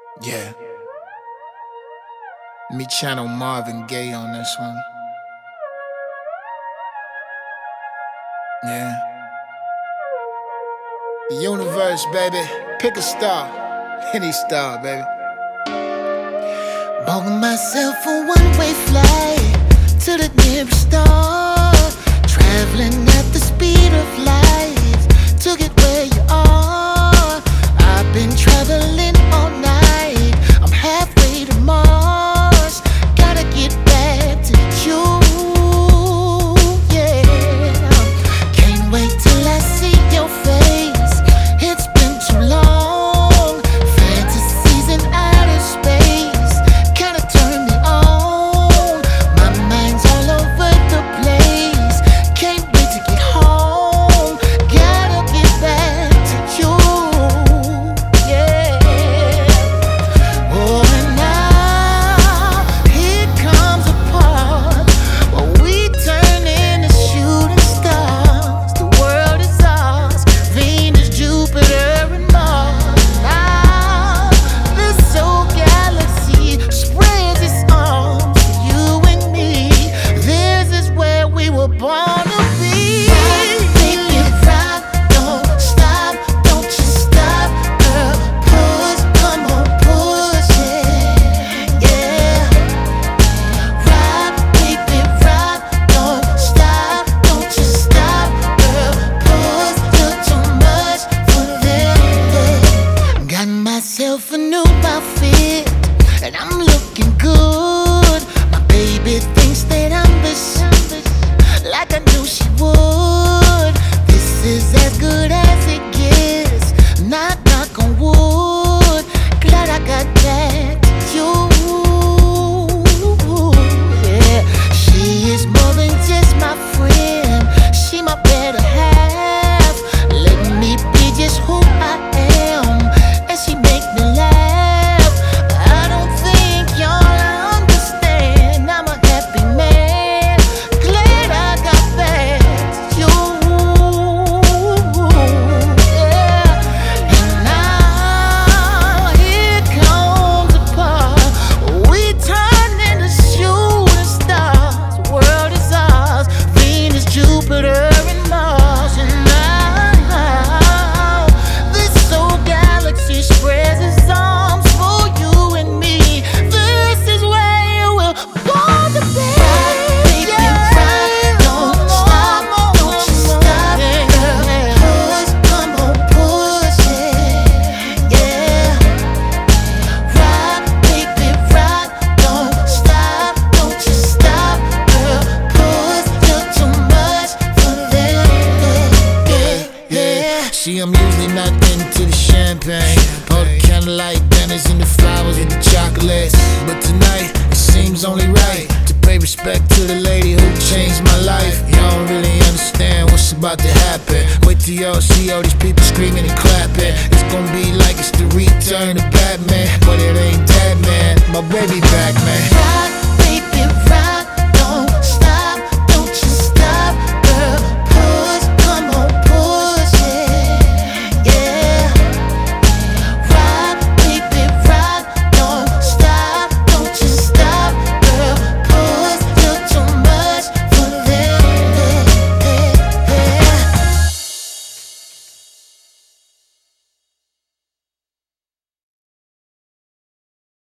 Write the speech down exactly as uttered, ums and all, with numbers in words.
Yeah. Me channel Marvin Gaye on this one. Yeah. The universe, baby. Pick a star. Any star, baby. Bought myself a one-way flight to the nearest star. Traveling at the speed of light to get where you are. I've been traveling all night. I'm halfway to Mars. Gotta get back to you, yeah. Can't wait till I see your face. It's been too long. Fantasies in outer space kinda turn me on. My mind's all over the place. Can't wait to get home. Gotta get back to you, yeah. Oh, and now here comes a part where we turn into shooting stars. The world is ours, Venus, Jupiter, and Mars. Now this whole galaxy spreads its arms to you and me. This is where we were born to be. Rock, baby, rock, don't stop, don't you stop, girl. Push, come on, push it, yeah. Rock, baby, rock, don't stop, don't you stop, girl. Push, you're too much for them. Got myself a new outfit, and I'm looking good. My baby thinks that I'm vicious, like I knew she would. This is as good as it gets. Knock, knock on wood. Glad I got back to you. Yeah, she is more than just my friend. She my better half. Let me be just who I am, and she make me laugh. I don't think y'all understand. I'm a happy man. Glad I got back to you. Yeah. And now here comes the part we turn into shooting stars. The world is ours, Venus, Jupiter, and Mars. And now this whole galaxy spreads its arms for you and me. This is where we're born to be. Baby, rock, don't stop, don't you stop, girl. Push, come on, push it, yeah. Rock, baby, rock, don't stop, don't you stop, girl. Push, you're too much for them, yeah, yeah. See, I'm usually not into the champagne, all the candlelight dinners and the flowers and the chocolates. But tonight, it seems only right to pay respect to the lady who changed my life. Y'all don't really understand what's about to happen. Wait till y'all see all these people screaming and clapping. It's gonna be like it's the return of Batman, but it ain't that, man. My baby back, man. Rock,